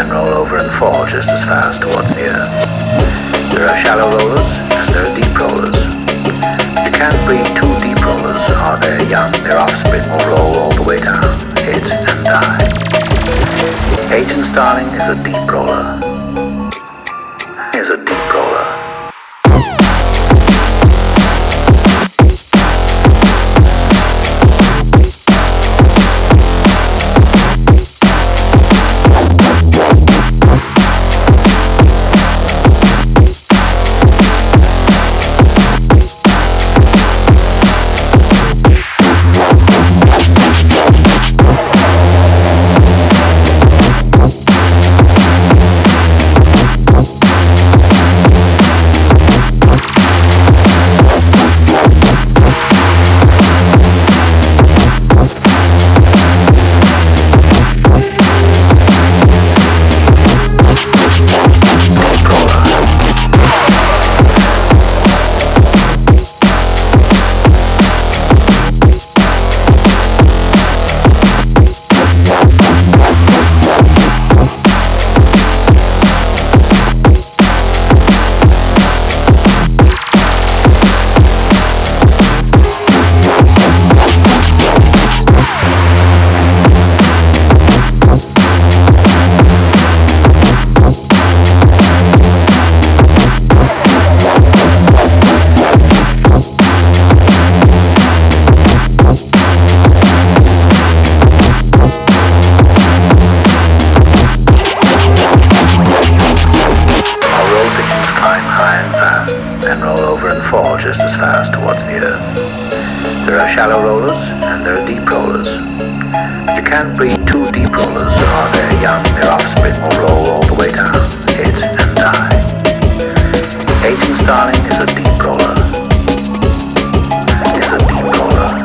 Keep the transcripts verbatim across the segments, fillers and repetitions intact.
then roll over and fall just as fast towards the earth. There are shallow rollers and there are deep rollers. You can't breed two deep rollers or their young, their offspring will roll all the way down, hit and die. Agent Starling is a deep roller. Is a deep roller. Fall just as fast towards the earth. There are shallow rollers and there are deep rollers. You can't breed two deep rollers or their young, their offspring will roll all the way down, hit and die. Agent Starling is a deep roller. Is a deep roller.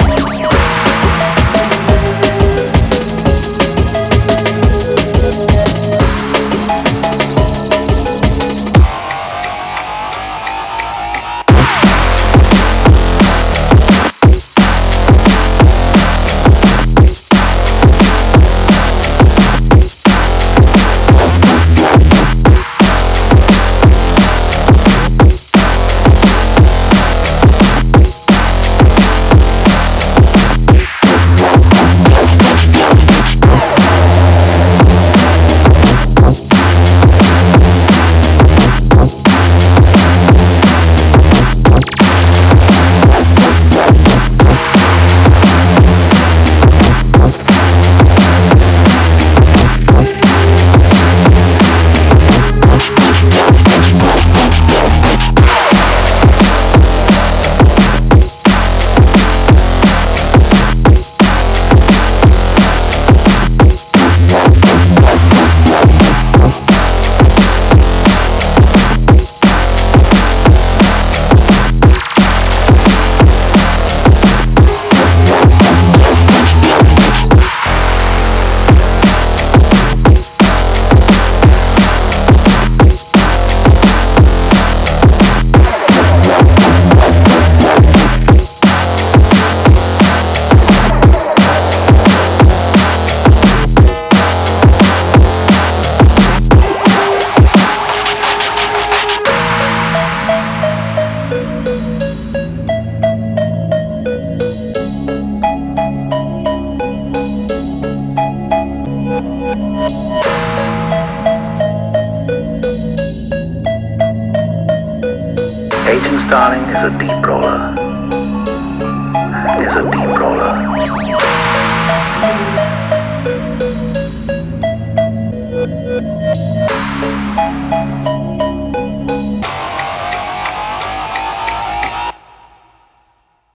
Agent Starling is a deep roller. Is a deep roller.